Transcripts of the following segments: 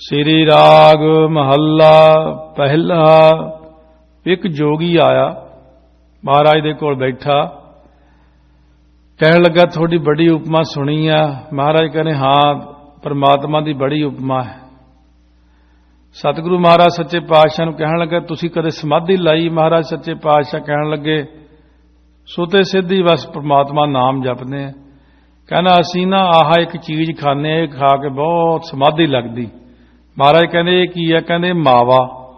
श्री राग महला पहला। एक जोगी आया महाराज दे कोल बैठा, कहन लगा थोड़ी बड़ी उपमा सुनी आ। महाराज कहने हाँ परमात्मा की बड़ी उपमा है। सतगुरु महाराज सच्चे पातशाह नूं कहन लगा तुसी कदे समाधि लाई? महाराज सच्चे पातशाह कहन लगे सुते सिद्धि बस परमात्मा नाम जपने। कहना असी ना आह एक चीज खाने, खा के बहुत समाधि लगती। महाराज कहने ये की है? कहने मावा।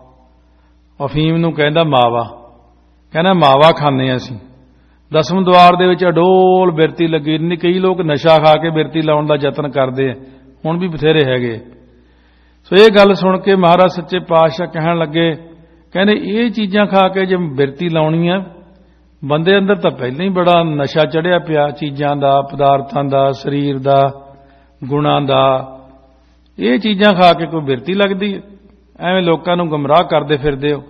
अफीम नूं कहंदा मावा। कहना मावा खाने असी। दसम द्वार दे विच अडोल बिरती लगी। नहीं कई लोग नशा खा के बिरती लाउण दा यतन करदे, हुण भी बथेरे हैगे। सो ये गल सुन के महाराज सच्चे पातशाह कहण लगे, कहने ये चीज़ां खा के जे बिरती लाउणी है, बंदे अंदर तां पहले ही बड़ा नशा चढ़िया पिया चीज़ां दा, पदार्थां दा, शरीर दा, गुणां दा। ये चीज़ां खा के कोई बिरती लगदी है? एवें लोकां नूं गुमराह करदे फिरदे हो।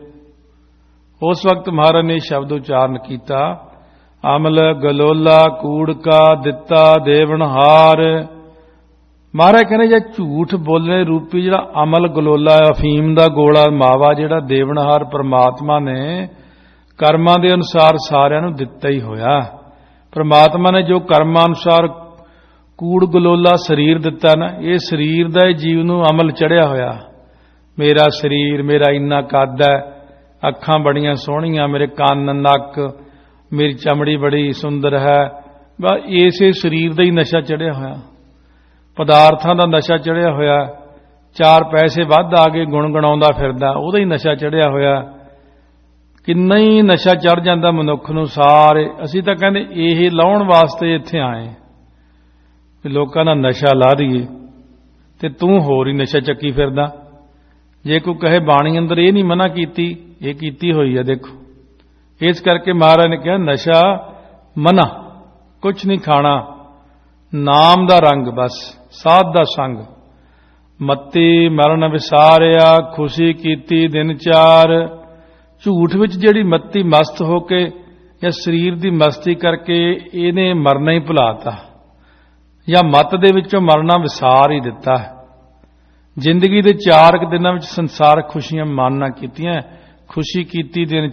उस वक्त महाराज ने शब्द उच्चारण किया, अमल गलोला कूड़का दिता देवनहार। महाराज कहने जे झूठ बोलने रूपी जिहड़ा अमल गलोला अफीम दा गोला मावा जिहड़ा देवनहार परमात्मा ने कर्मां दे अनुसार सारिआं नूं दिता ही होया। परमात्मा ने जो कर्मां अनुसार कूड़ गलोला शरीर दिता ना, ये शरीर दा जीव नूं अमल चढ़िया होया। मेरा शरीर, मेरा इन्ना कद है, अखां बड़ियां सोहणियां, मेरे कान नक, मेरी चमड़ी बड़ी सुंदर है। बस इसे शरीर दा ही नशा चढ़िया होया, पदार्थां दा नशा चढ़िया होया। चार पैसे वध आ गए गुणगुणाउंदा फिरदा, उहदा ही नशा चढ़िया होया। किन्ना ही नशा चढ़ जांदा मनुख नूं सारे। असीं तां कहंदे इह लाउण वास्ते इत्थे आए कि लोकां दा नशा ला दईए, ते तूं होर ही नशा चक्की फिरदा। जे कोई कहे बाणी अंदर ये नहीं मना कीती, ये कीती होई है देखो। इस करके महाराज ने कहा नशा मना, कुछ नहीं खाना, नाम दा रंग बस, साध दा संग। मत्ती मरण विसारिया, खुशी कीती दिन चार। झूठ विच जिहड़ी मत्ती मस्त होके या शरीर दी मस्ती करके इहने मरना ही भुलाता, या मत दे विचों मरना विसार ही दिता है। जिंदगी दे 4 दिनां विच संसार खुशियां मानना कीतियां। खुशी कीती दिन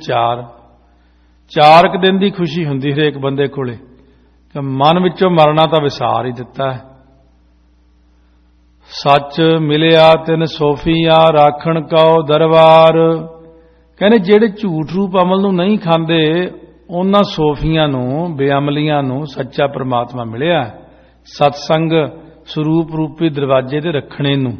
4 दिन दी खुशी हुंदी हरेक बंदे कोले, कि मन विचों मरना तां विसार ही दिता है। सच मिलिया तिन सोफिया, राखण कौ दरबार। कहने जेड़े झूठ रूप अमल नूं नहीं खांदे, उन्हां सोफियां नूं, बेअमलियां नूं सच्चा परमात्मा मिलिया। सतसंग स्वरूप रूपी दरवाजे ते रखणे नूं।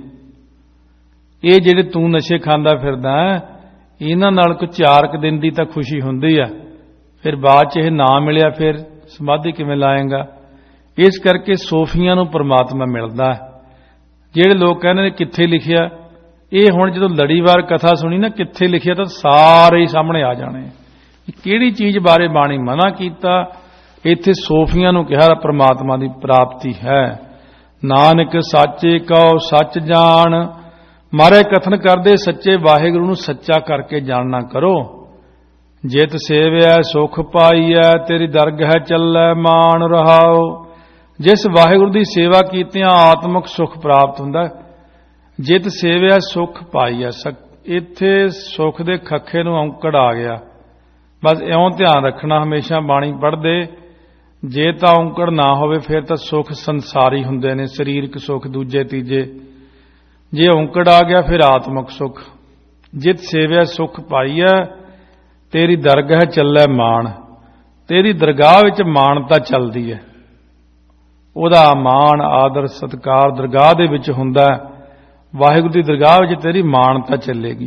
ये जेड़े तू नशे खांदा फिरदा, इन्हां नाल कोई 4 दिन दी तां खुशी हुंदी आ, फिर बाद च इह ना मिलिया फिर समाधि किवें लाएगा? इस करके सोफियां नूं परमात्मा मिलदा है। जेड़े लोग कहंदे ने कित्थे लिखिया, ये हुण जदों लड़ीवार कथा सुनी ना कित्थे लिखिया तां सारे ही सामने आ जाणे। किहड़ी चीज़ बारे बाणी मना कीता, इत्थे सोफियां नूं कहा परमात्मा दी प्राप्ति है। नानक साचे कहो सच जान। मारे कथन करदे सच्चे वाहिगुरू नूं सच्चा करके जानना करो। जित सेविया सुख पाईया, तेरी दरगह चलै मान रहाओ। जिस वाहिगुरू दी सेवा कीतियां आत्मक सुख प्राप्त हुंदा। जित सेविया सुख पाईया, इत्थे सुख दे खखे नूं औंकड़ आ गया। बस इउं ध्यान रखना हमेशा बाणी पढ़दे, जे तां औंकड़ ना होवे फिर तां सुख संसारी हुंदे ने, सरीरक सुख दूजे तीजे। जे औंकड़ आ गया फिर आत्मक सुख। जित सेविया सुख पाईया, तेरी दरगाह चलै मान। तेरी दरगाह विच मानता चलदी है, उहदा मान आदर सत्कार दरगाह दे विच हुंदा। वाहिगुरू दी दरगाह विच तेरी मानता चलेगी।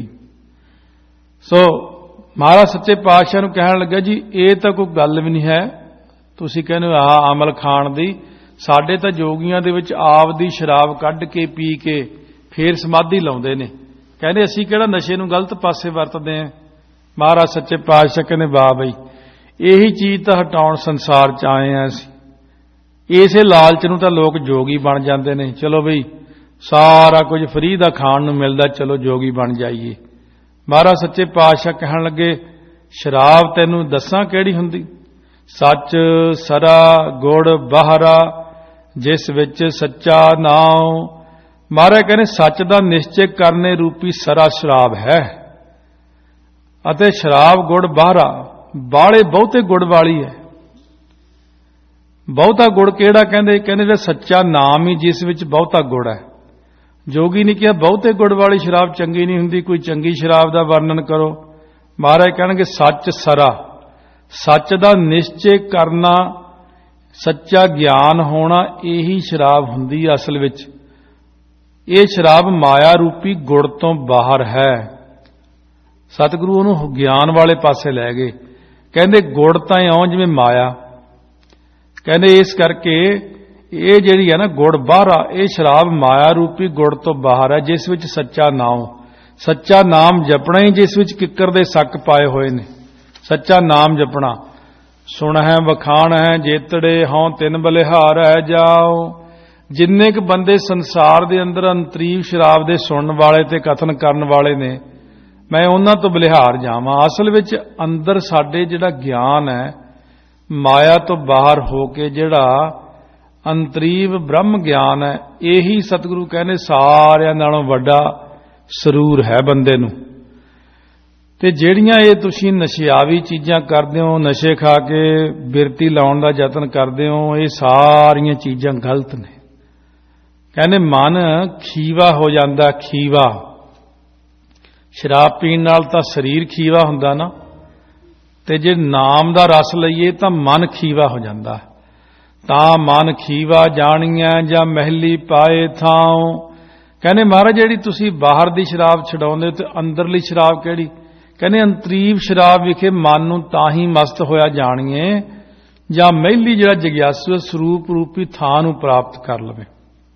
सो महाराज सच्चे पातशाह नूं कहण लगा जी ये तां कोई गल भी नहीं है, तुसीं कहंदे हो आह अमल खाण दी। साडे तां जोगियां दे विच आप दी शराब कढ के पी के फिर समाधि लाउंदे ने। कहंदे असीं किहड़ा नशे नूं गलत पासे वरतदे हैं। महाराज सच्चे पातशाह कहंदे वाह बई, यही चीज़ तां हटाउण संसार च आए हैं असीं। इसे लालच नूं तां लोग जोगी बन जांदे ने। चलो बई सारा कुछ फ्री दा खाण नूं मिलदा, चलो जोगी बन जाइए। महाराज सच्चे पातशाह कहण लगे शराब तैनूं दस्सां किहड़ी हुंदी? सच सरा गुड़ बाहरा, जिस विच सच्चा नाम। ਮਹਾਰਾਜ ਕਹਿੰਦੇ ਸੱਚ ਦਾ ਨਿਸ਼ਚੈ ਕਰਨੇ ਰੂਪੀ ਸਰਾ ਸ਼ਰਾਬ ਹੈ, ਅਤੇ ਸ਼ਰਾਬ ਗੁੜ ਬਾਹਰਾ ਬਾਲੇ ਬਹੁਤੇ ਗੁੜ ਵਾਲੀ ਹੈ। ਬਹੁਤਾ ਗੁੜ ਕਿਹੜਾ? ਕਹਿੰਦੇ ਜਿਹੜਾ ਸੱਚਾ ਨਾਮ ਹੀ ਜਿਸ ਵਿੱਚ ਬਹੁਤਾ ਗੁੜ ਹੈ। ਜੋਗੀ ਨੇ ਕਿਹਾ ਬਹੁਤੇ ਗੁੜ ਵਾਲੀ ਸ਼ਰਾਬ ਚੰਗੀ ਨਹੀਂ ਹੁੰਦੀ, ਕੋਈ ਚੰਗੀ ਸ਼ਰਾਬ ਦਾ ਵਰਣਨ ਕਰੋ। ਮਹਾਰਾਜ ਕਹਿਣਗੇ ਸੱਚ ਸਰਾ, ਸੱਚ ਦਾ ਨਿਸ਼ਚੈ ਕਰਨਾ, ਸੱਚਾ ਗਿਆਨ ਹੋਣਾ, ਇਹੀ ਸ਼ਰਾਬ ਹੁੰਦੀ ਹੈ ਅਸਲ ਵਿੱਚ। ਇਹ ਸ਼ਰਾਬ ਮਾਇਆ ਰੂਪੀ ਗੁੜ ਤੋਂ ਬਾਹਰ ਹੈ। ਸਤਿਗੁਰੂ ਉਹਨੂੰ ਗਿਆਨ ਵਾਲੇ ਪਾਸੇ ਲੈ ਗਏ। ਕਹਿੰਦੇ ਗੁੜ ਤਾਂ ਇਉਂ ਜਿਵੇਂ ਮਾਇਆ। ਕਹਿੰਦੇ ਇਸ ਕਰਕੇ ਇਹ ਜਿਹੜੀ ਹੈ ਨਾ ਗੁੜ ਬਾਹਰਾ, ਇਹ ਸ਼ਰਾਬ ਮਾਇਆ ਰੂਪੀ ਗੁੜ ਤੋਂ ਬਾਹਰ ਹੈ, ਜਿਸ ਵਿੱਚ ਸੱਚਾ ਨਾਮ, ਸੱਚਾ ਨਾਮ ਜਪਣਾ ਹੀ ਜਿਸ ਵਿੱਚ ਕਿੱਕਰ ਦੇ ਸੱਕ ਪਾਏ ਹੋਏ ਨੇ। ਸੱਚਾ ਨਾਮ ਜਪਣਾ। ਸੁਣ ਹੈ ਵਖਾਣ ਹੈ ਜੇਤੜੇ ਹਉ ਤਿੰਨ ਬਲਿਹਾਰ ਹੈ ਜਾਓ। ਜਿੰਨੇ ਕੁ ਬੰਦੇ ਸੰਸਾਰ ਦੇ ਅੰਦਰ ਅੰਤਰੀਵ ਸ਼ਰਾਬ ਦੇ ਸੁਣਨ ਵਾਲੇ ਤੇ ਕਥਨ ਕਰਨ ਵਾਲੇ ਨੇ, ਮੈਂ ਉਹਨਾਂ ਤੋਂ ਬਲਿਹਾਰ ਜਾਵਾਂ। ਅਸਲ ਵਿੱਚ ਅੰਦਰ ਸਾਡੇ ਜਿਹੜਾ ਗਿਆਨ ਹੈ, ਮਾਇਆ ਤੋਂ ਬਾਹਰ ਹੋ ਕੇ ਜਿਹੜਾ ਅੰਤਰੀਵ ਬ੍ਰਹਮ ਗਿਆਨ ਹੈ, ਇਹੀ ਸਤਿਗੁਰੂ ਕਹਿੰਦੇ ਸਾਰਿਆਂ ਨਾਲੋਂ ਵੱਡਾ ਸਰੂਰ ਹੈ ਬੰਦੇ ਨੂੰ। ਤੇ ਜਿਹੜੀਆਂ ਇਹ ਤੁਸੀਂ ਨਸ਼ਿਆਵੀ ਚੀਜ਼ਾਂ ਕਰਦੇ ਹੋ, ਨਸ਼ੇ ਖਾ ਕੇ ਬਿਰਤੀ ਲਾਉਣ ਦਾ ਯਤਨ ਕਰਦੇ ਹੋ, ਇਹ ਸਾਰੀਆਂ ਚੀਜ਼ਾਂ ਗਲਤ ਨੇ। ਕਹਿੰਦੇ ਮਨ ਖੀਵਾ ਹੋ ਜਾਂਦਾ, ਖੀਵਾ। ਸ਼ਰਾਬ ਪੀਣ ਨਾਲ ਤਾਂ ਸਰੀਰ ਖੀਵਾ ਹੁੰਦਾ ਨਾ, ਤੇ ਜੇ ਨਾਮ ਦਾ ਰਸ ਲਈਏ ਤਾਂ ਮਨ ਖੀਵਾ ਹੋ ਜਾਂਦਾ। ਤਾਂ ਮਨ ਖੀਵਾ ਜਾਣੀਐ ਜਾਂ ਮਹਿਲੀ ਪਾਏ ਥਾਉ। ਕਹਿੰਦੇ ਮਹਾਰਾਜ ਜਿਹੜੀ ਤੁਸੀਂ ਬਾਹਰ ਦੀ ਸ਼ਰਾਬ ਛਡਾਉਂਦੇ ਤੇ ਅੰਦਰਲੀ ਸ਼ਰਾਬ ਕਿਹੜੀ? ਕਹਿੰਦੇ ਅੰਤਰੀਵ ਸ਼ਰਾਬ ਵਿਖੇ ਮਨ ਨੂੰ ਤਾਂ ਹੀ ਮਸਤ ਹੋਇਆ ਜਾਣੀਏ ਜਾਂ ਮਹਿਲੀ ਜਿਹੜਾ ਜਗਿਆਸੂ ਸਰੂਪ ਰੂਪੀ ਥਾਂ ਨੂੰ ਪ੍ਰਾਪਤ ਕਰ ਲਵੇ।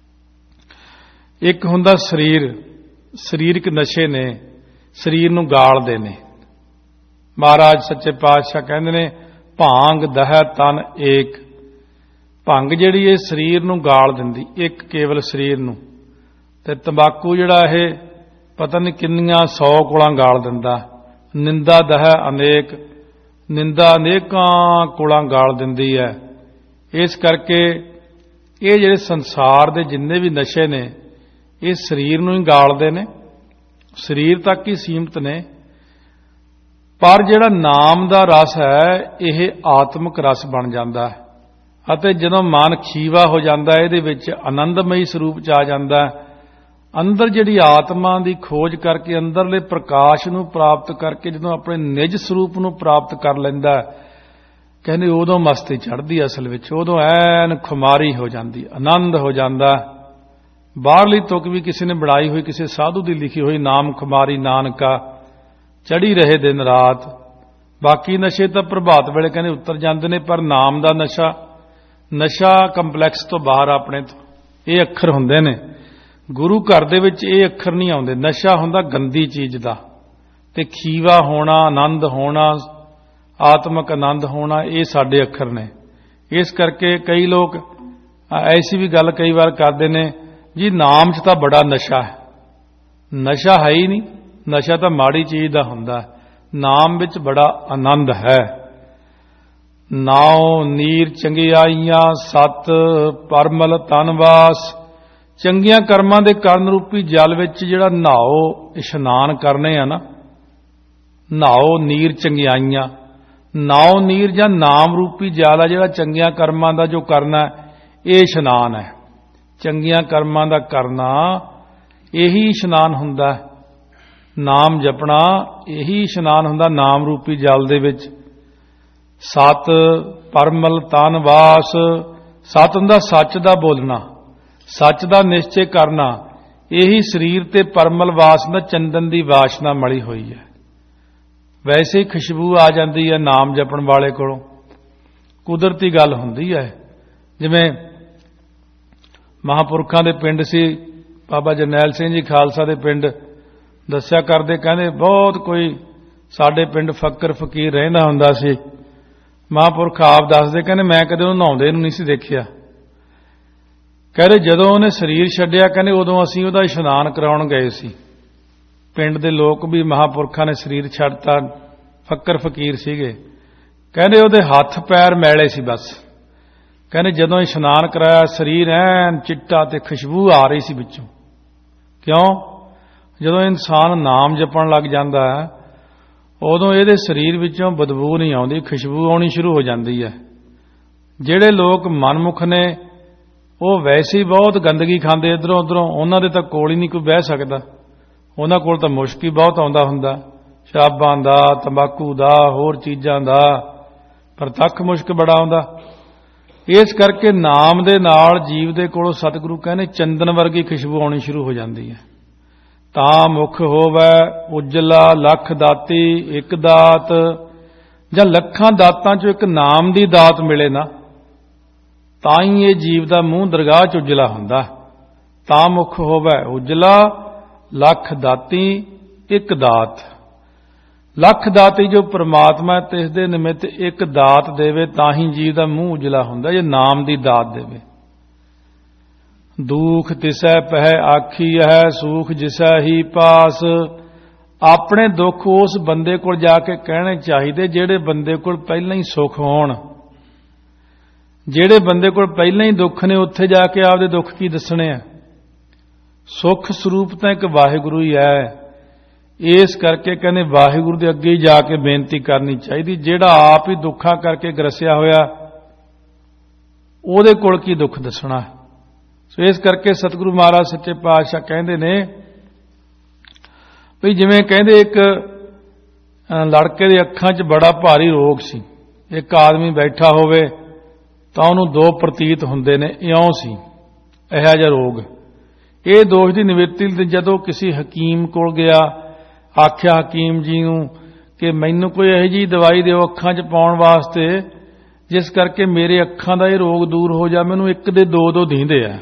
ਇੱਕ ਹੁੰਦਾ ਸਰੀਰ, ਸਰੀਰਕ ਨਸ਼ੇ ਨੇ, ਸਰੀਰ ਨੂੰ ਗਾਲਦੇ ਨੇ। ਮਹਾਰਾਜ ਸੱਚੇ ਪਾਤਸ਼ਾਹ ਕਹਿੰਦੇ ਨੇ ਭਾਂਗ ਦਹੈ ਤਨ ਏਕ। ਭੰਗ ਜਿਹੜੀ ਇਹ ਸਰੀਰ ਨੂੰ ਗਾਲ ਦਿੰਦੀ, ਇੱਕ ਕੇਵਲ ਸਰੀਰ ਨੂੰ। ਤੇ ਤੰਬਾਕੂ ਜਿਹੜਾ ਇਹ ਪਤਾ ਨਹੀਂ ਕਿੰਨੀਆਂ 100 ਕੋਲਾਂ ਗਾਲ ਦਿੰਦਾ। ਨਿੰਦਾ ਦਹੈ ਅਨੇਕ, ਨਿੰਦਾ ਅਨੇਕਾਂ ਕੋਲਾਂ ਗਾਲ ਦਿੰਦੀ ਹੈ। ਇਸ ਕਰਕੇ ਇਹ ਜਿਹੜੇ ਸੰਸਾਰ ਦੇ ਜਿੰਨੇ ਵੀ ਨਸ਼ੇ ਨੇ, ਇਹ ਸਰੀਰ ਨੂੰ ਹੀ ਗਾਲਦੇ ਨੇ, ਸਰੀਰ ਤੱਕ ਹੀ ਸੀਮਤ ਨੇ। ਪਰ ਜਿਹੜਾ ਨਾਮ ਦਾ ਰਸ ਹੈ, ਇਹ ਆਤਮਿਕ ਰਸ ਬਣ ਜਾਂਦਾ ਹੈ। ਅਤੇ ਜਦੋਂ ਮਨ ਖੀਵਾ ਹੋ ਜਾਂਦਾ, ਇਹਦੇ ਵਿੱਚ ਆਨੰਦਮਈ ਸਰੂਪ ਚ ਆ ਜਾਂਦਾ। ਅੰਦਰ ਜਿਹੜੀ ਆਤਮਾ ਦੀ ਖੋਜ ਕਰਕੇ, ਅੰਦਰਲੇ ਪ੍ਰਕਾਸ਼ ਨੂੰ ਪ੍ਰਾਪਤ ਕਰਕੇ ਜਦੋਂ ਆਪਣੇ ਨਿਜ ਸਰੂਪ ਨੂੰ ਪ੍ਰਾਪਤ ਕਰ ਲੈਂਦਾ, ਕਹਿੰਦੇ ਉਦੋਂ ਮਸਤੀ ਚੜ੍ਹਦੀ। ਅਸਲ ਵਿੱਚ ਉਦੋਂ ਐਨ ਖੁਮਾਰੀ ਹੋ ਜਾਂਦੀ, ਆਨੰਦ ਹੋ ਜਾਂਦਾ। ਬਾਹਰਲੀ ਤੁਕ ਵੀ ਕਿਸੇ ਨੇ ਬਣਾਈ ਹੋਈ, ਕਿਸੇ ਸਾਧੂ ਦੀ ਲਿਖੀ ਹੋਈ, ਨਾਮ ਖੁਮਾਰੀ ਨਾਨਕਾ ਚੜੀ ਰਹੇ ਦਿਨ ਰਾਤ। ਬਾਕੀ ਨਸ਼ੇ ਤਾਂ ਪ੍ਰਭਾਤ ਵੇਲੇ ਕਹਿੰਦੇ ਉਤਰ ਜਾਂਦੇ ਨੇ, ਪਰ ਨਾਮ ਦਾ ਨਸ਼ਾ ਕੰਪਲੈਕਸ ਤੋਂ ਬਾਹਰ ਆਪਣੇ ਤੋਂ। ਇਹ ਅੱਖਰ ਹੁੰਦੇ ਨੇ ਗੁਰੂ ਘਰ ਦੇ ਵਿੱਚ, ਇਹ ਅੱਖਰ ਨਹੀਂ ਆਉਂਦੇ। ਨਸ਼ਾ ਹੁੰਦਾ ਗੰਦੀ ਚੀਜ਼ ਦਾ, ਤੇ ਖੀਵਾ ਹੋਣਾ, ਆਨੰਦ ਹੋਣਾ, ਆਤਮਿਕ ਆਨੰਦ ਹੋਣਾ, ਇਹ ਸਾਡੇ ਅੱਖਰ ਨੇ। ਇਸ ਕਰਕੇ ਕਈ ਲੋਕ ਐਸੀ ਵੀ ਗੱਲ ਕਈ ਵਾਰ ਕਰਦੇ ਨੇ ਜੀ ਨਾਮ 'ਚ ਤਾਂ ਬੜਾ ਨਸ਼ਾ ਹੈ। ਨਸ਼ਾ ਹੈ ਹੀ ਨਹੀਂ, ਨਸ਼ਾ ਤਾਂ ਮਾੜੀ ਚੀਜ਼ ਦਾ ਹੁੰਦਾ। ਨਾਮ ਵਿੱਚ ਬੜਾ ਆਨੰਦ ਹੈ। ਨਾਉ ਨੀਰ ਚੰਗਿਆਈਆਂ ਸਤ ਪਰਮਲ ਤਨਵਾਸ। ਚੰਗੀਆਂ ਕਰਮਾਂ ਦੇ ਕਰਨ ਰੂਪੀ ਜਲ ਵਿੱਚ ਜਿਹੜਾ ਨਹਾਓ, ਇਸ਼ਨਾਨ ਕਰਨੇ ਆ ਨਾ, ਨਹਾਓ ਨੀਰ ਚੰਗਿਆਈਆਂ। ਨਾਉ ਨੀਰ ਜਾਂ ਨਾਮ ਰੂਪੀ ਜਲ ਆ ਜਿਹੜਾ ਚੰਗੀਆਂ ਕਰਮਾਂ ਦਾ ਜੋ ਕਰਨਾ, ਇਹ ਇਸ਼ਨਾਨ ਹੈ। ਚੰਗੀਆਂ ਕਰਮਾਂ ਦਾ ਕਰਨਾ ਇਹੀ ਇਸ਼ਨਾਨ ਹੁੰਦਾ। ਨਾਮ ਜਪਣਾ ਇਹੀ ਇਸ਼ਨਾਨ ਹੁੰਦਾ ਨਾਮ ਰੂਪੀ ਜਲ ਦੇ ਵਿੱਚ। ਸਤ ਪਰਮਲ ਤਨ ਵਾਸ। ਸਤ ਹੁੰਦਾ ਸੱਚ ਦਾ ਬੋਲਣਾ, ਸੱਚ ਦਾ ਨਿਸ਼ਚੈ ਕਰਨਾ। ਇਹੀ ਸਰੀਰ ਤੇ ਪਰਮਲ ਵਾਸਨਾ, ਚੰਦਨ ਦੀ ਵਾਸ਼ਨਾ ਮਲੀ ਹੋਈ ਹੈ। ਵੈਸੇ ਹੀ ਖੁਸ਼ਬੂ ਆ ਜਾਂਦੀ ਹੈ ਨਾਮ ਜਪਣ ਵਾਲੇ ਕੋਲੋਂ, ਕੁਦਰਤੀ ਗੱਲ ਹੁੰਦੀ ਹੈ। ਜਿਵੇਂ ਮਹਾਂਪੁਰਖਾਂ ਦੇ ਪਿੰਡ ਸੀ, ਬਾਬਾ ਜਰਨੈਲ ਸਿੰਘ ਜੀ ਖਾਲਸਾ ਦੇ ਪਿੰਡ ਦੱਸਿਆ ਕਰਦੇ, ਕਹਿੰਦੇ ਬਹੁਤ ਕੋਈ ਸਾਡੇ ਪਿੰਡ ਫਕਰ ਫਕੀਰ ਰਹਿੰਦਾ ਹੁੰਦਾ ਸੀ। ਮਹਾਂਪੁਰਖ ਆਪ ਦੱਸਦੇ, ਕਹਿੰਦੇ ਮੈਂ ਕਦੇ ਉਹਨੂੰ ਨਹਾਉਂਦੇ ਨੂੰ ਨਹੀਂ ਸੀ ਦੇਖਿਆ। ਕਹਿੰਦੇ ਜਦੋਂ ਉਹਨੇ ਸਰੀਰ ਛੱਡਿਆ, ਕਹਿੰਦੇ ਉਦੋਂ ਅਸੀਂ ਉਹਦਾ ਇਸ਼ਨਾਨ ਕਰਾਉਣ ਗਏ ਸੀ। ਪਿੰਡ ਦੇ ਲੋਕ ਵੀ ਮਹਾਂਪੁਰਖਾਂ ਨੇ ਸਰੀਰ ਛੱਡਤਾ, ਫਕਰ ਫਕੀਰ ਸੀਗੇ। ਕਹਿੰਦੇ ਉਹਦੇ ਹੱਥ ਪੈਰ ਮੈਲੇ ਸੀ ਬਸ। ਕਹਿੰਦੇ ਜਦੋਂ ਇਸ਼ਨਾਨ ਕਰਾਇਆ, ਸਰੀਰ ਐਨ ਚਿੱਟਾ ਤੇ ਖੁਸ਼ਬੂ ਆ ਰਹੀ ਸੀ ਵਿੱਚੋਂ। क्यों? ਜਦੋਂ ਇਨਸਾਨ ਨਾਮ ਜਪਣ ਲੱਗ ਜਾਂਦਾ ਹੈ ਉਦੋਂ ਇਹਦੇ ਸਰੀਰ ਵਿੱਚੋਂ ਬਦਬੂ ਨਹੀਂ ਆਉਂਦੀ, ਖੁਸ਼ਬੂ ਆਉਣੀ ਸ਼ੁਰੂ ਹੋ ਜਾਂਦੀ ਹੈ। ਜਿਹੜੇ ਲੋਕ ਮਨਮੁਖ ਨੇ ਉਹ ਵੈਸੇ ਹੀ ਬਹੁਤ ਗੰਦਗੀ ਖਾਂਦੇ ਇੱਧਰੋਂ ਉੱਧਰੋਂ, ਉਹਨਾਂ ਦੇ ਤਾਂ ਕੋਲ ਹੀ ਨਹੀਂ ਕੋਈ ਬਹਿ ਸਕਦਾ। ਉਹਨਾਂ ਕੋਲ ਤਾਂ ਮੁਸ਼ਕ ਹੀ ਬਹੁਤ ਆਉਂਦਾ ਹੁੰਦਾ, ਸ਼ਰਾਬਾਂ ਦਾ, ਤੰਬਾਕੂ ਦਾ, ਹੋਰ ਚੀਜ਼ਾਂ ਦਾ ਪ੍ਰਤੱਖ ਮੁਸ਼ਕ ਬੜਾ ਆਉਂਦਾ। ਇਸ ਕਰਕੇ ਨਾਮ ਦੇ ਨਾਲ ਜੀਵ ਦੇ ਕੋਲੋਂ ਸਤਿਗੁਰੂ ਕਹਿੰਦੇ ਚੰਦਨ ਵਰਗੀ ਖੁਸ਼ਬੂ ਆਉਣੀ ਸ਼ੁਰੂ ਹੋ ਜਾਂਦੀ ਹੈ। ਤਾਂ ਮੁਖ ਹੋਵੈ ਉਜਲਾ ਲੱਖ ਦਾਤੀ ਇੱਕ ਦਾਤ, ਜਾਂ ਲੱਖਾਂ ਦਾਤਾਂ ਚੋਂ ਇੱਕ ਨਾਮ ਦੀ ਦਾਤ ਮਿਲੇ ਨਾ, ਤਾਂ ਹੀ ਇਹ ਜੀਵ ਦਾ ਮੂੰਹ ਦਰਗਾਹ 'ਚ ਉਜਲਾ ਹੁੰਦਾ। ਤਾਂ ਮੁਖ ਹੋਵੈ ਉਜਲਾ ਲੱਖ ਦਾਤੀ ਇੱਕ ਦਾਤ। ਲੱਖ ਦਾਤੀ ਜੋ ਪ੍ਰਮਾਤਮਾ ਤੇ ਇਸ ਦੇ ਨਿਮਿਤ ਇੱਕ ਦਾਤ ਦੇਵੇ ਤਾਂ ਹੀ ਜੀਵ ਦਾ ਮੂੰਹ ਉਜਲਾ ਹੁੰਦਾ, ਜੇ ਨਾਮ ਦੀ ਦਾਤ ਦੇਵੇ। ਦੁਖ ਤਿਸੈ ਪਹਿ ਆਖੀ ਹੈ ਸੂਖ ਜਿਸੈ ਹੀ ਪਾਸ। ਆਪਣੇ ਦੁੱਖ ਉਸ ਬੰਦੇ ਕੋਲ ਜਾ ਕੇ ਕਹਿਣੇ ਚਾਹੀਦੇ ਜਿਹੜੇ ਬੰਦੇ ਕੋਲ ਪਹਿਲਾਂ ਹੀ ਸੁੱਖ ਹੋਣ। ਜਿਹੜੇ ਬੰਦੇ ਕੋਲ ਪਹਿਲਾਂ ਹੀ ਦੁੱਖ ਨੇ ਉੱਥੇ ਜਾ ਕੇ ਆਪਦੇ ਦੁੱਖ ਕੀ ਦੱਸਣੇ ਆ। ਸੁੱਖ ਸਰੂਪ ਤਾਂ ਇੱਕ ਵਾਹਿਗੁਰੂ ਹੀ ਹੈ। ਇਸ ਕਰਕੇ ਕਹਿੰਦੇ ਵਾਹਿਗੁਰੂ ਦੇ ਅੱਗੇ ਹੀ ਜਾ ਕੇ ਬੇਨਤੀ ਕਰਨੀ ਚਾਹੀਦੀ। ਜਿਹੜਾ ਆਪ ਹੀ ਦੁੱਖਾਂ ਕਰਕੇ ਗਰਸਿਆ ਹੋਇਆ ਉਹਦੇ ਕੋਲ ਕੀ ਦੁੱਖ ਦੱਸਣਾ। ਸੋ ਇਸ ਕਰਕੇ ਸਤਿਗੁਰੂ ਮਹਾਰਾਜ ਸੱਚੇ ਪਾਤਸ਼ਾਹ ਕਹਿੰਦੇ ਨੇ ਵੀ ਜਿਵੇਂ ਕਹਿੰਦੇ ਇੱਕ ਲੜਕੇ ਦੇ ਅੱਖਾਂ 'ਚ ਬੜਾ ਭਾਰੀ ਰੋਗ ਸੀ, ਇੱਕ ਆਦਮੀ ਬੈਠਾ ਹੋਵੇ ਤਾਂ ਉਹਨੂੰ ਦੋ ਪ੍ਰਤੀਤ ਹੁੰਦੇ ਨੇ, ਇਉਂ ਸੀ ਇਹੋ ਜਿਹਾ ਰੋਗ। ਇਹ ਦੋਸ਼ ਦੀ ਨਿਵਰਤੀ ਜਦੋਂ ਕਿਸੇ ਹਕੀਮ ਕੋਲ ਗਿਆ, ਆਖਿਆ ਹਕੀਮ ਜੀ ਨੂੰ ਕਿ ਮੈਨੂੰ ਕੋਈ ਇਹੋ ਜਿਹੀ ਦਵਾਈ ਦਿਓ ਅੱਖਾਂ 'ਚ ਪਾਉਣ ਵਾਸਤੇ ਜਿਸ ਕਰਕੇ ਮੇਰੇ ਅੱਖਾਂ ਦਾ ਇਹ ਰੋਗ ਦੂਰ ਹੋ ਜਾ, ਮੈਨੂੰ ਇੱਕ ਦੇ ਦੋ ਦੀਂਦੇ ਆ।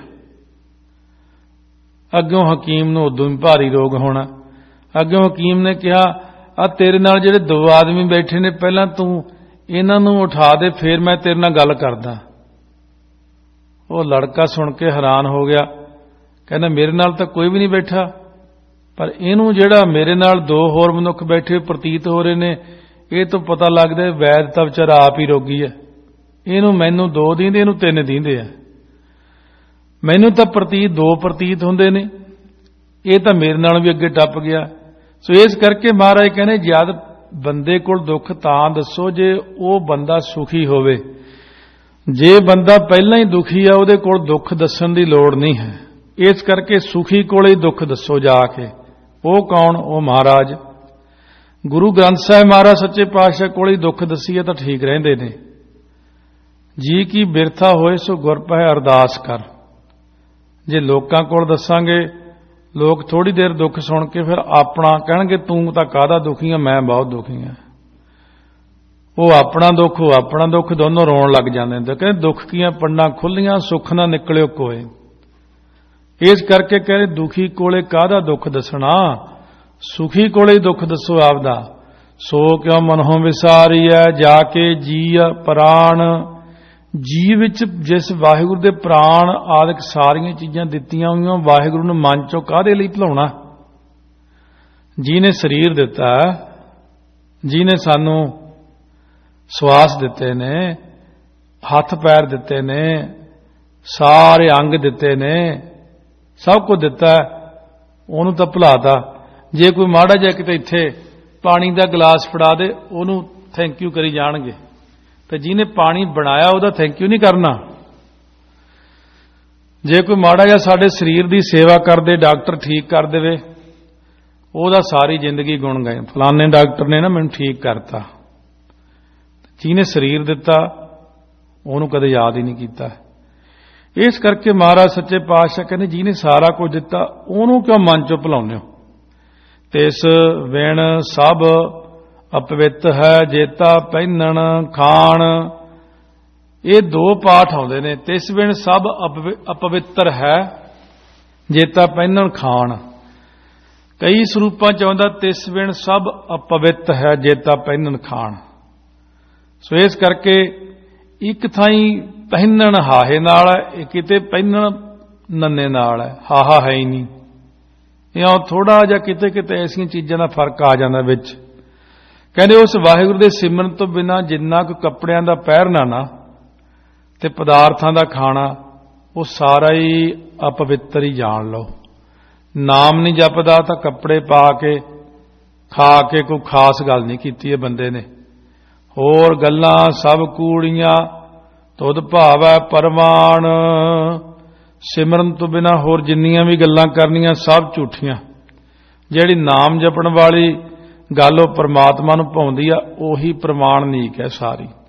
ਅੱਗੋਂ ਹਕੀਮ ਨੂੰ ਉਦੋਂ ਵੀ ਭਾਰੀ ਰੋਗ ਹੋਣਾ। ਅੱਗੋਂ ਹਕੀਮ ਨੇ ਕਿਹਾ ਆ ਤੇਰੇ ਨਾਲ ਜਿਹੜੇ ਦੋ ਆਦਮੀ ਬੈਠੇ ਨੇ ਪਹਿਲਾਂ ਤੂੰ ਇਹਨਾਂ ਨੂੰ ਉਠਾ ਦੇ, ਫੇਰ ਮੈਂ ਤੇਰੇ ਨਾਲ ਗੱਲ ਕਰਦਾ। ਉਹ ਲੜਕਾ ਸੁਣ ਕੇ ਹੈਰਾਨ ਹੋ ਗਿਆ, ਕਹਿੰਦਾ ਮੇਰੇ ਨਾਲ ਤਾਂ ਕੋਈ ਵੀ ਨਹੀਂ ਬੈਠਾ, ਪਰ ਇਹਨੂੰ ਜਿਹੜਾ ਮੇਰੇ ਨਾਲ ਦੋ ਹੋਰ ਮਨੁੱਖ ਬੈਠੇ ਪ੍ਰਤੀਤ ਹੋ ਰਹੇ ਨੇ, ਇਹ ਤੋਂ ਪਤਾ ਲੱਗਦਾ ਵੈਦ ਤਾਂ ਵਿਚਾਰਾ ਆਪ ਹੀ ਰੋਗੀ ਹੈ। ਇਹਨੂੰ ਮੈਨੂੰ ਦੋ ਦੀਂਦੇ, ਇਹਨੂੰ ਤਿੰਨ ਦੀਂਦੇ ਆ। ਮੈਨੂੰ ਤਾਂ ਦੋ ਪ੍ਰਤੀਤ ਹੁੰਦੇ ਨੇ, ਇਹ ਤਾਂ ਮੇਰੇ ਨਾਲ ਵੀ ਅੱਗੇ ਟੱਪ ਗਿਆ। ਸੋ ਇਸ ਕਰਕੇ ਮਹਾਰਾਜ ਕਹਿੰਦੇ ਜਦ ਬੰਦੇ ਕੋਲ ਦੁੱਖ ਤਾਂ ਦੱਸੋ ਜੇ ਉਹ ਬੰਦਾ ਸੁਖੀ ਹੋਵੇ। ਜੇ ਬੰਦਾ ਪਹਿਲਾਂ ਹੀ ਦੁਖੀ ਆ ਉਹਦੇ ਕੋਲ ਦੁੱਖ ਦੱਸਣ ਦੀ ਲੋੜ ਨਹੀਂ ਹੈ। ਇਸ ਕਰਕੇ ਸੁਖੀ ਕੋਲੇ ਹੀ ਦੁੱਖ ਦੱਸੋ ਜਾ ਕੇ। ਉਹ ਕੌਣ? ਉਹ ਮਹਾਰਾਜ ਗੁਰੂ ਗ੍ਰੰਥ ਸਾਹਿਬ ਮਹਾਰਾਜ ਸੱਚੇ ਪਾਤਸ਼ਾਹ ਕੋਲੇ ਹੀ ਦੁੱਖ ਦੱਸੀਏ ਤਾਂ ਠੀਕ ਰਹਿੰਦੇ ਨੇ। ਜੀ ਕੀ ਬਿਰਥਾ ਹੋਏ ਸੋ ਗੁਰ ਪਹਿ ਅਰਦਾਸ ਕਰ। ਜੇ ਲੋਕਾਂ ਕੋਲ ਦੱਸਾਂਗੇ ਲੋਕ ਥੋੜੀ ਦੇਰ ਦੁੱਖ ਸੁਣ ਕੇ ਫਿਰ ਆਪਣਾ ਕਹਿਣਗੇ ਤੂੰ ਤਾਂ ਕਾਹਦਾ ਦੁਖੀ ਆ, ਮੈਂ ਬਹੁਤ ਦੁਖੀ ਆ। ਉਹ ਆਪਣਾ ਦੁੱਖ ਦੋਨੋਂ ਰੋਣ ਲੱਗ ਜਾਂਦੇ ਨੇ। ਕਹਿੰਦੇ ਦੁੱਖ ਕੀਆਂ ਪੰਡਾਂ ਖੁੱਲੀਆਂ ਸੁੱਖ ਨਾ ਨਿਕਲਿਓ ਕੋਏ। ਇਸ ਕਰਕੇ ਕਹਿੰਦੇ ਦੁਖੀ ਕੋਲੇ ਕਾਹਦਾ ਦੁੱਖ ਦੱਸਣਾ, ਸੁਖੀ ਕੋਲੇ ਹੀ ਦੁੱਖ ਦੱਸੋ ਆਪਦਾ। ਸੋ ਕਿਉ ਮਨੋਂ ਵਿਸਾਰੀਐ ਜਾ ਕੇ ਜੀਅ ਪ੍ਰਾਣ। ਜੀਵ ਵਿੱਚ ਜਿਸ ਵਾਹਿਗੁਰੂ ਦੇ ਪ੍ਰਾਣ ਆਦਿਕ ਸਾਰੀਆਂ ਚੀਜ਼ਾਂ ਦਿੱਤੀਆਂ ਹੋਈਆਂ, ਵਾਹਿਗੁਰੂ ਨੂੰ ਮਨ ਚੋਂ ਕਾਹਦੇ ਲਈ ਭੁਲਾਉਣਾ। ਜਿਹਨੇ ਸਰੀਰ ਦਿੱਤਾ, ਜਿਹਨੇ ਸਾਨੂੰ ਸਵਾਸ ਦਿੱਤੇ ਨੇ, ਹੱਥ ਪੈਰ ਦਿੱਤੇ ਨੇ, ਸਾਰੇ ਅੰਗ ਦਿੱਤੇ ਨੇ, ਸਭ ਕੁਝ ਦਿੱਤਾ, ਉਹਨੂੰ ਤਾਂ ਭੁਲਾਤਾ। ਜੇ ਕੋਈ ਮਾੜਾ ਜਿਹਾ ਕਿਤੇ ਇੱਥੇ ਪਾਣੀ ਦਾ ਗਲਾਸ ਫੜਾ ਦੇ ਉਹਨੂੰ ਥੈਂਕ ਯੂ ਕਰੀ ਜਾਣਗੇ, ਤੇ ਜਿਹਨੇ ਪਾਣੀ ਬਣਾਇਆ ਉਹਦਾ ਥੈਂਕ ਯੂ ਨਹੀਂ ਕਰਨਾ। ਜੇ ਕੋਈ ਮਾੜਾ ਜਿਹਾ ਸਾਡੇ ਸਰੀਰ ਦੀ ਸੇਵਾ ਕਰਦੇ, ਡਾਕਟਰ ਠੀਕ ਕਰ ਦੇਵੇ, ਉਹਦਾ ਸਾਰੀ ਜ਼ਿੰਦਗੀ ਗੁਣ ਗਾਏ, ਫਲਾਣੇ ਡਾਕਟਰ ਨੇ ਨਾ ਮੈਨੂੰ ਠੀਕ ਕਰਤਾ। ਜਿਹਨੇ ਸਰੀਰ ਦਿੱਤਾ ਉਹਨੂੰ ਕਦੇ ਯਾਦ ਹੀ ਨਹੀਂ ਕੀਤਾ। ਇਸ ਕਰਕੇ ਮਹਾਰਾਜ ਸੱਚੇ ਪਾਤਸ਼ਾਹ ਕਹਿੰਦੇ ਜਿਹਨੇ ਸਾਰਾ ਕੁਝ ਦਿੱਤਾ ਉਹਨੂੰ ਕਿਉਂ ਮਨ ਚੋਂ ਭੁਲਾਉਂਦੇ ਹੋ। ਤਿਸ ਵਿਣ ਸਭ ਅਪਵਿੱਤ ਹੈ ਜੇਤਾ ਪਹਿਨਣ ਖਾਣ। ਇਹ ਦੋ ਪਾਠ ਆਉਂਦੇ ਨੇ। ਤਿਸ ਵਿਣ ਸਭ ਅਪਵਿੱਤਰ ਹੈ ਜੇਤਾ ਪਹਿਨਣ ਖਾਣ। ਕਈ ਸਰੂਪਾਂ ਚ ਆਉਂਦਾ ਤਿਸ ਵਿਣ ਸਭ ਅਪਵਿੱਤ ਹੈ ਜੇਤਾ ਪਹਿਨਣ ਖਾਣ। ਸੋ ਇਸ ਕਰਕੇ ਇੱਕ ਥਾਈਂ ਪਹਿਨਣ ਹਾਹੇ ਨਾਲ ਹੈ, ਕਿਤੇ ਪਹਿਨਣ ਨੰਨੇ ਨਾਲ ਹੈ। ਹਾਹਾ ਹੈ ਹੀ ਨਹੀਂ। ਇਹ ਥੋੜਾ ਜਿਹਾ ਕਿਤੇ ਕਿਤੇ ਐਸੀਆਂ ਚੀਜ਼ਾਂ ਦਾ ਫਰਕ ਆ ਜਾਂਦਾ ਵਿੱਚ। ਕਹਿੰਦੇ ਉਸ ਵਾਹਿਗੁਰੂ ਦੇ ਸਿਮਰਨ ਤੋਂ ਬਿਨਾਂ ਜਿੰਨਾ ਕੁ ਕੱਪੜਿਆਂ ਦਾ ਪਹਿਰਨਾ ਨਾ ਤੇ ਪਦਾਰਥਾਂ ਦਾ ਖਾਣਾ, ਉਹ ਸਾਰਾ ਹੀ ਅਪਵਿੱਤਰ ਹੀ ਜਾਣ ਲਓ। ਨਾਮ ਨਹੀਂ ਜਪਦਾ ਤਾਂ ਕੱਪੜੇ ਪਾ ਕੇ ਖਾ ਕੇ ਕੋਈ ਖਾਸ ਗੱਲ ਨਹੀਂ ਕੀਤੀ ਹੈ ਬੰਦੇ ਨੇ। ਹੋਰ ਗੱਲਾਂ ਸਭ ਕੂੜੀਆਂ ਤੁਧ ਭਾਵੈ ਪਰਮਾਨ। ਸਿਮਰਨ ਤੋਂ ਬਿਨਾ ਹੋਰ ਜਿੰਨੀਆਂ ਵੀ ਗੱਲਾਂ ਕਰਨੀਆਂ ਸਭ ਝੂਠੀਆਂ। ਜਿਹੜੀ ਨਾਮ ਜਪਣ ਵਾਲੀ ਗੱਲ ਉਹ ਪਰਮਾਤਮਾ ਨੂੰ ਭਾਉਂਦੀ ਆ ਉਹੀ ਪ੍ਰਮਾਣਿਕ ਹੈ ਸਾਰੀ।